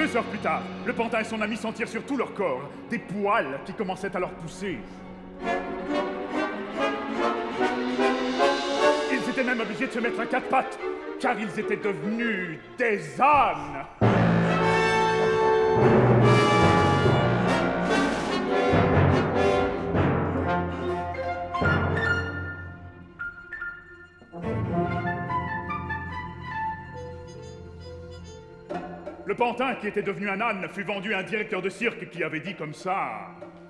2 heures plus tard, le pantin et son ami sentirent sur tout leur corps des poils qui commençaient à leur pousser. Ils étaient même obligés de se mettre à 4 pattes, car ils étaient devenus des ânes. Le pantin, qui était devenu un âne, fut vendu à un directeur de cirque qui avait dit comme ça: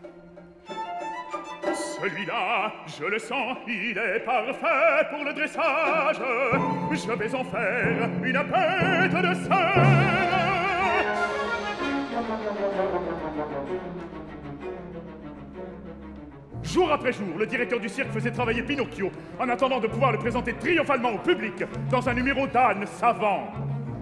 celui-là, je le sens, il est parfait pour le dressage. Je vais en faire une bête de scène. Jour après jour, le directeur du cirque faisait travailler Pinocchio en attendant de pouvoir le présenter triomphalement au public dans un numéro d'âne savant.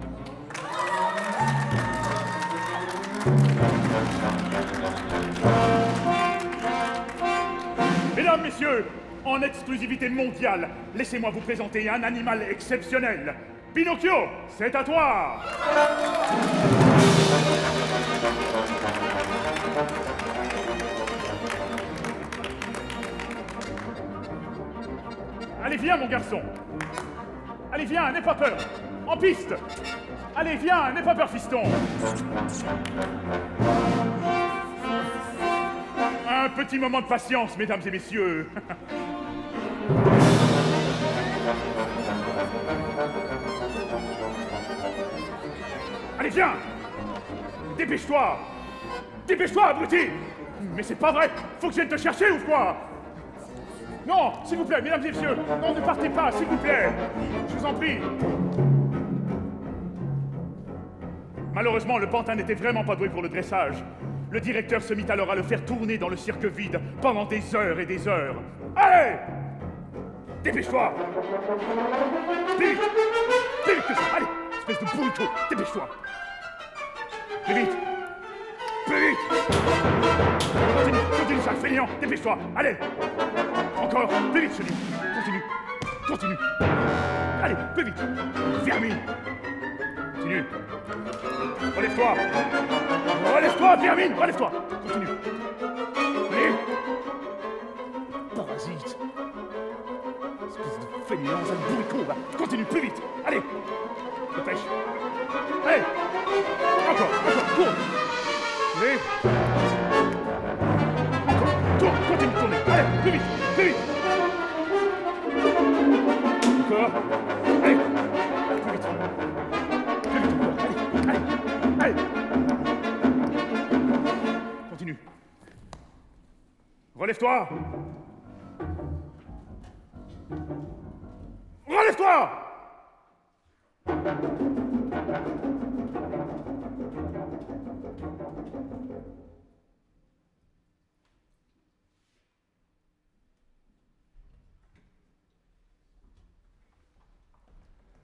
Mesdames, messieurs, en exclusivité mondiale, laissez-moi vous présenter un animal exceptionnel. Pinocchio, c'est à toi! Allez, viens, mon garçon! Allez, viens, n'aie pas peur! En piste! Allez, viens, n'aie pas peur, fiston! Un petit moment de patience, mesdames et messieurs. Allez, viens! Dépêche-toi! Dépêche-toi, abruti! Mais c'est pas vrai! Faut que je vienne te chercher ou quoi? Non, s'il vous plaît, mesdames et messieurs! Non, ne partez pas, s'il vous plaît! Je vous en prie! Malheureusement, le pantin n'était vraiment pas doué pour le dressage. Le directeur se mit alors à le faire tourner dans le cirque vide pendant des heures et des heures. Allez! Dépêche-toi! Plus vite! Plus vite que ça! Allez! Espèce de bourrico! Dépêche-toi! Plus vite! Plus vite! Continue! Continue, sale feignant! Dépêche-toi! Allez! Encore! Plus vite, Sonic! Continue! Continue! Allez! Plus vite! Vermine! Continue! Relève-toi! Relève-toi, Vermine! Relève-toi! Continue! Allez! Parasite! Espèce de feignant, sale bourrico, va! Continue, plus vite! Allez! Dépêche! Allez! Encore! Tourne! Allez! Encore! Tourne! Continue de tourner! Allez! Plus vite! Plus vite! Encore! Allez! Plus vite! Plus vite encore! Allez! Allez! Allez! Continue! Relève-toi! Relève-toi!